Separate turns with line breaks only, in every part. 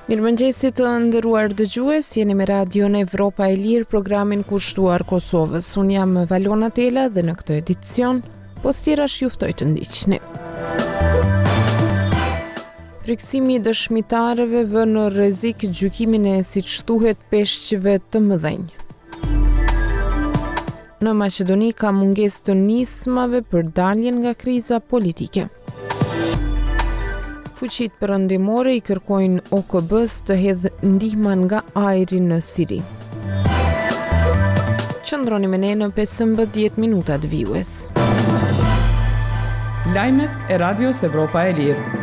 Mirëmëngjesit të nderuar dëgjues, jeni me Radion Evropa e Lirë, programin kushtuar Kosovës. Unë jam Valona Tela dhe në këtë edicion, Postirash juftoj të ndiqni. Friksimi i dëshmitarëve vë në rrezik gjykimin e siç thuhet peshqve të mëdhenj. Në Maqedoni ka mungesë të nismave për daljen nga kriza politike. Fuqitë perëndimore i kërkojnë OKB-s të hedhë ndihmën nga ajri në Siri. Qëndroni me ne në 15 minutat vijues.
Lajmet e Radios Evropa e Lirë.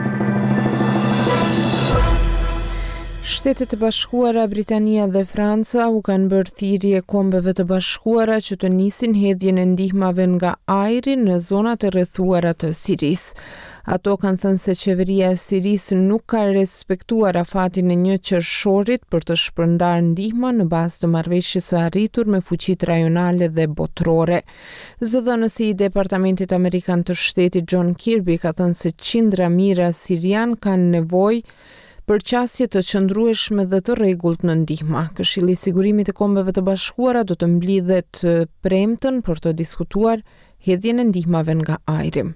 Shtetet e Bashkuara, Britania dhe Franca u kanë bërë thirrje kombeve të bashkuara që të nisin hedhjen e ndihmave nga ajri në zonat e rrethuara të Sirisë. Ato kanë thënë se qeveria e Sirisë nuk ka respektuar afatin e 1 qershorit për të shpërndarë ndihma në bazë të marrëveshjes së arritur me fuqitë rajonale dhe botërore. Zëdhënësi i Departamentit Amerikan të Shtetit John Kirby ka thënë se qindra mijëra sirian kanë nevojë për qasje të qëndrueshme dhe të rregullt në ndihma. Këshilli i Sigurimit të Kombeve të Bashkuara do të mblidhet premtën për të diskutuar hedhjen e ndihmave nga ajri.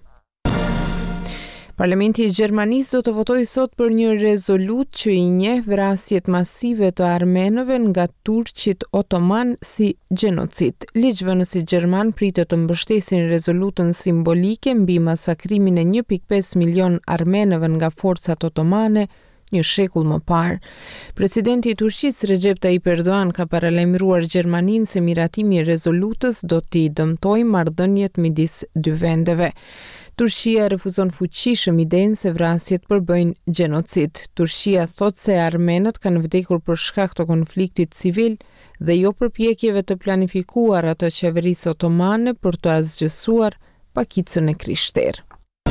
Parlamenti i Gjermanisë do të votojë sot për një rezolutë që i njeh vrasjet masive të armenëve nga turqit otoman si gjenocid. Ligjvënësit gjerman pritet të mbështesin rezolutën simbolike mbi masakrimin e 1.5 milion armenëve nga forcat otomane një shekull më parë. Presidenti i Turqisë Recep Tayyip Erdogan ka paralajmëruar Gjermaninë se miratimi i rezolutës do t'i dëmtojë marrëdhëniet midis dy vendeve. Turqia refuzon fuqishëm idenë se vrasjet përbëjnë gjenocid. Turqia thot se armenët kanë vdekur për shkak të konfliktit civil dhe jo përpjekjeve të planifikuara të qeverisë otomane për të asgjësuar pakicën e krishterë.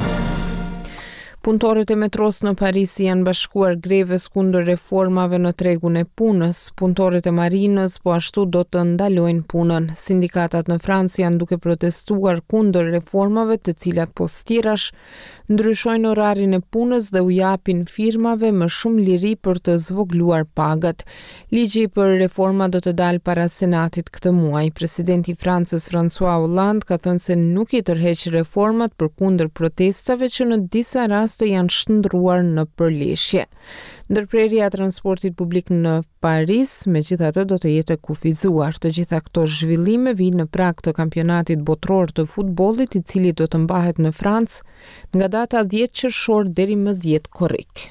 Punëtorët e metros në Paris janë bashkuar greves kundër reformave në tregun e punës. Punëtorët e marinës po ashtu do të ndalojnë punën. Sindikatat në Francë janë duke protestuar kundër reformave të cilat postirash ndryshojnë orarin e punës dhe u japin firmave më shumë liri për të zvogluar pagët. Ligji për reforma do të dalë para Senatit këtë muaj. Presidenti i Francës François Hollande ka thënë se nuk i tërheq reformat përkundër protestave që në disa raste janë shndruar në përleshje. Ndërprerja e transportit publik në Paris megjithatë do të jetë kufizuar. Të gjitha këto zhvillime vijnë në prag të kampionatit botror të futbollit, i cili do të mbahet në Francë nga data 10 qershor deri më 10 korrik.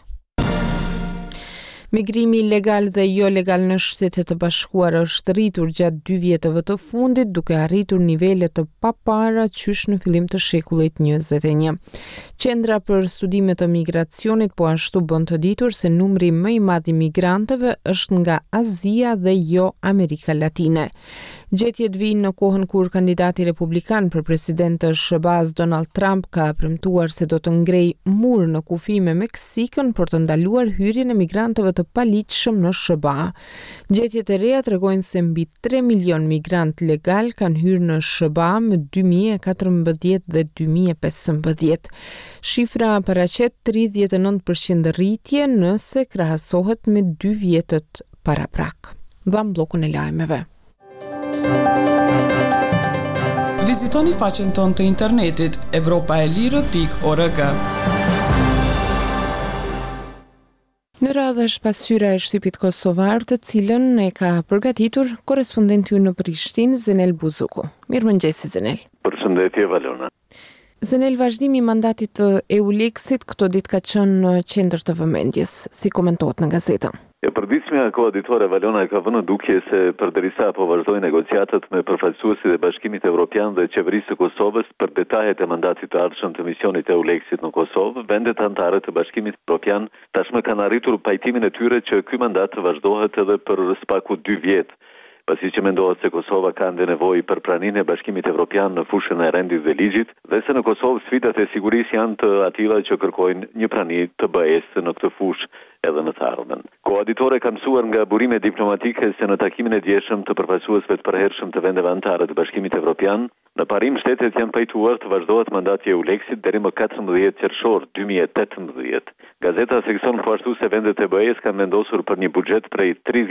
Migrimi legal dhe jo legal në Shtetet e Bashkuara është rritur gjatë 2 vjetëve të fundit, duke arritur nivele të papara qysh në fillim të shekullit 21. Qendra për studime të migracionit po ashtu bën të ditur se numri më i madh i migrantëve është nga Azia dhe jo Amerika Latine. Gjetjet vijnë në kohën kur kandidati republikan për president të SBA-s Donald Trump ka premtuar se do të ngrejë mur në kufi me Meksikën për të ndaluar hyrjen e migrantëve të paligjshëm në SBA. Gjetjet e reja tregojnë se mbi 3 milion migrant legal kanë hyrë në SBA më 2014 dhe 2015. Shifra paraqet 39% rritje nëse krahasohet me 2 vjetët paraprak. Dham bllokun e lajmeve.
Vizitoni faqen tonë të internetit europaelire.org.
Në radhë është pasqyra e shtypit kosovar, të cilën e ka përgatitur korrespondenti ynë në Prishtinë, Zenel Buzuku. Mirëmëngjes Zenel.
Përshëndetje Valona.
Zenel, vazhdimi i mandatit të EULEX-it këto ditë ka qenë në qendër të vëmendjes, si komentohet në gazeta.
Përditshmja koaditore Valona ka vënë dukje se përderisa po vazhdojnë negociatat me përfaqësuesit e Bashkimit Evropian dhe qeverisë së Kosovës për detajet e mandatit të ardhshëm të misionit EULEX-it në Kosovë, vendet anëtare të Bashkimit Evropian tashmë kanë arritur pajtimin e tyre që ky mandat të vazhdohet edhe për spaku 2 vjet. Pasi që mendohet se Kosova ka nevojë për praninë e Bashkimit Evropian në fushën e rendit dhe ligjit, dhe se në Kosovë sfidat e sigurisë janë të atilla që kërkojnë një prani të BE-s në këtë fushë. edhe në të ardhmen. Koauditorët kanë mësuar nga burime diplomatike se në takimin e djeshëm të përfaqësuesve të përhershëm të vendeve anëtare të Bashkimit Evropian, në parim shtetet janë pajtuar të vazhdohet mandati e EULEX-it deri më 14 qershor 2018. Gazeta seksion po ashtu se vendet e BE-s kanë vendosur për një buxhet prej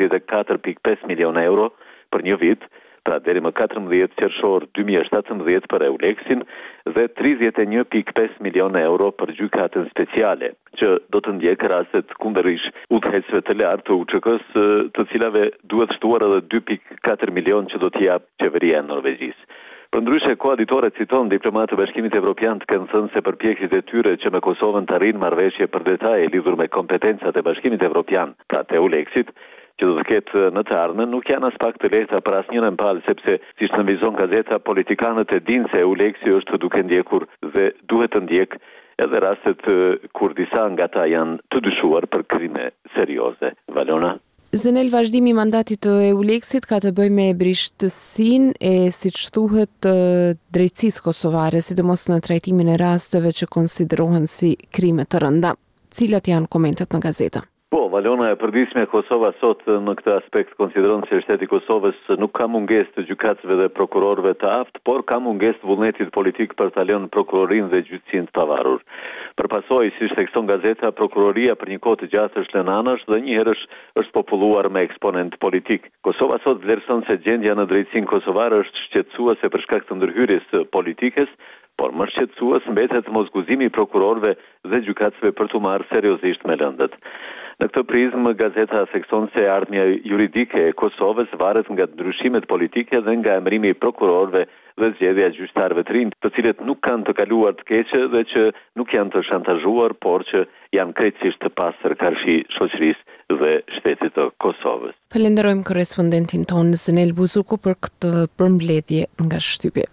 34.5 milion euro për një vit, pra deri më 14 qershor 2017 për EULEX-in dhe 31.5 milion euro për gjykatën speciale, që do të ndjek rastet kundërish udhëheqësve të lartë të UÇK-s, të cilave duhet shtuar edhe 2.4 milion që do t'i jap qeveria e Norvegjisë. Përndryshe, koauditorët citon diplomatë të Bashkimit Evropian të kanë thënë se përpjekjet e tyre që me Kosovën të arrijnë marrëveshje për detaje lidhur me kompetencat e Bashkimit Evropian, pra të EULEX-it, që do të ketë në të ardhmen, nuk janë as pak të lehta për asnjërin palë, sepse siç nënvizon gazeta, politikanët e dinë se EULEX-i është duke ndjekur dhe duhet të ndjek edhe rastet kur disa nga ta janë të dyshuar për krime serioze. Valona?
Zenel, vazhdimi i mandatit të EULEX-it ka të bëjë me britshtësinë e, siç thuhet, drejtësisë kosovare, sidomos në trajtimin e rasteve që konsiderohen si krime të rënda. Cilat janë komentet në gazeta?
Po, Valona, e përditshme e Kosova sot në këtë aspekt konsideron se shteti i Kosovës nuk ka mungesë të gjykatësve dhe prokurorëve të aftë, por ka mungesë të vullnetit politik për ta lënë prokurorinë dhe gjyqësinë të pavarur. Për pasojë, siç thekson gazeta, prokuroria për një kohë të gjatë është lënë anash dhe një herë është populluar me eksponent politik. Kosova sot vlerëson se gjendja në drejtsinë kosovare është shqetësuese për shkak të ndërhyrjes politikës, por më shqetësues mbetet mosguzimi i prokurorëve dhe gjykatësve për t'u marrë seriozisht me lëndët. Në këtë prizmë, gazeta thekson se ardhmja juridike e Kosovës varet nga ndryshimet politike dhe nga emërimi i prokurorëve dhe zgjedhja e gjyqtarëve të rinj, të cilët nuk kanë të kaluar të keqe dhe që nuk janë të shantazhuar, por që janë krejtësisht të pastër karshi shoqërisë dhe shtetit të Kosovës.
Falenderojmë korrespondentin tonë Zenel Buzuku për këtë përmbledhje nga shtypje.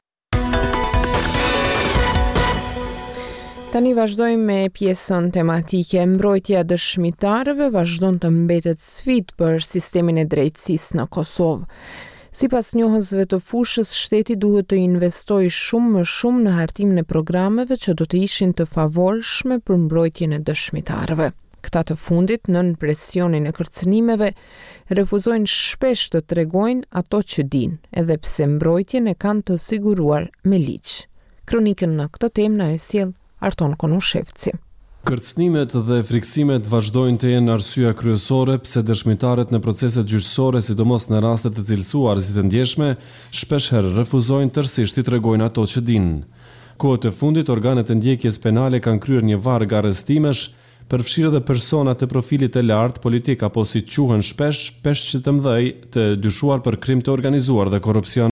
Tani vazhdojmë me pjesën tematike. Mbrojtja e dëshmitarëve vazhdon të mbetet sfidë për sistemin e drejtësisë në Kosovë. Sipas njohësve të fushës, shteti duhet të investojë shumë më shumë në hartimin e programeve që do të ishin të favorshme për mbrojtjen e dëshmitarëve. Këta të fundit, nën presionin e kërcënimeve, refuzojnë shpesh të tregojnë ato që dinë, edhe pse mbrojtjen e kanë të siguruar me ligj. Kronikën në këtë temë na e sjell Arton Konushevci.
Kërcënimet dhe friksimet vazhdojnë të jenë arsyeja kryesore pse dëshmitarët në proceset gjyqësore, sidomos në rastet të cilësuar si të ndjeshme, shpeshherë refuzojnë tërësisht të tregojnë ato që dinë. Kohët e fundit, organet e ndjekjes penale kanë kryer një varg arrestimesh, përfshirë edhe persona të profilit të lartë politik apo si quhen shpesh peshqit të mëdhej të dyshuar për krim të organizuar dhe korrupsion.